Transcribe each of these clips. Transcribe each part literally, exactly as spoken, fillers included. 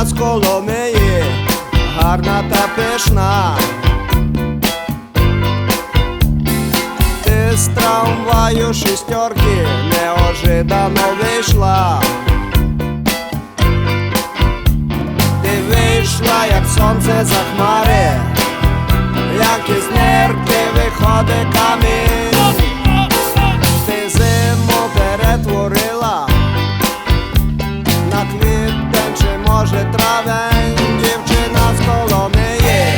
з Коломиї, гарна та пишна. Ти з трамваю шістерки неожиданно вийшла. Ти вийшла, як сонце за хмари, як із нирки виходить камінь. Ти зиму перетворила на квітень, чи може травень. Дівчина з Коломиї,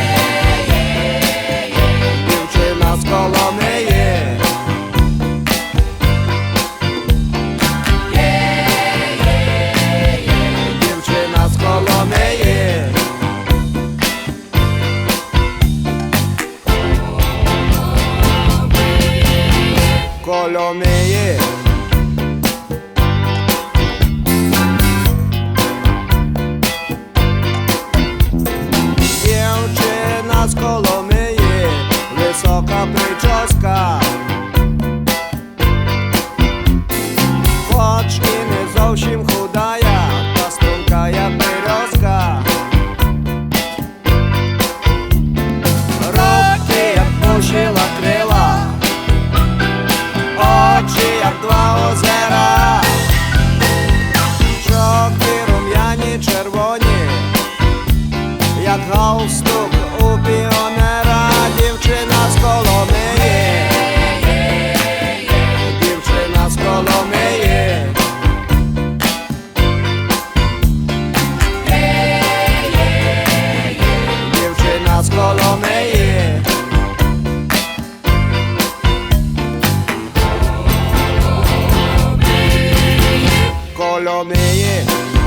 дівчина з Коломиї. Дівчина з Коломиї. Коломиї. Дівчина з Коломиї, висока прическа, хоч і не зовсім худая, та стрункая березка. Руки, як пушила крила, очі, як два озера, щоки рум'яні червоні, як галстук у піонера. Дівчина з Коломиї, дівчина з Коломиї. Дівчина з Коломиї. Коломиї.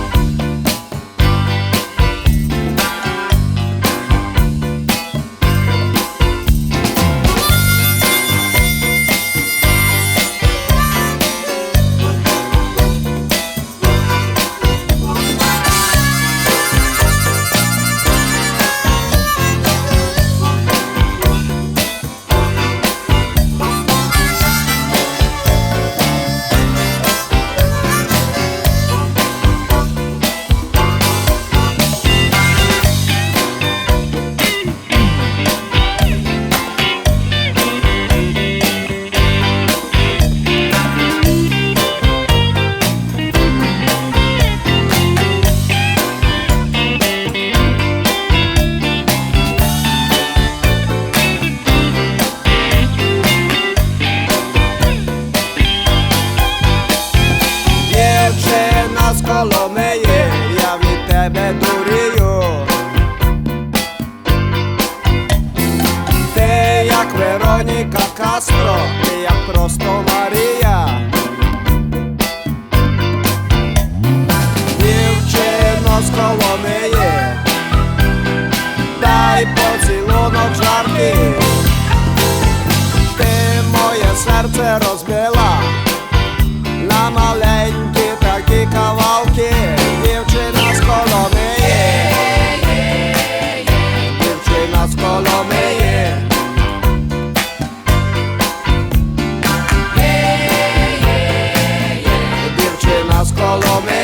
Дівчина з Коломиї, я від тебе дурію. Ти як Вероніка Кастро, ти як просто Марія. Дівчино з Коломиї, дай поцілунок жаркий. Ти моє серце розбила на маленькі такі кавалки. Дівчина з Коломиї, дівчина з Коломиї. Дівчина з Коломиї.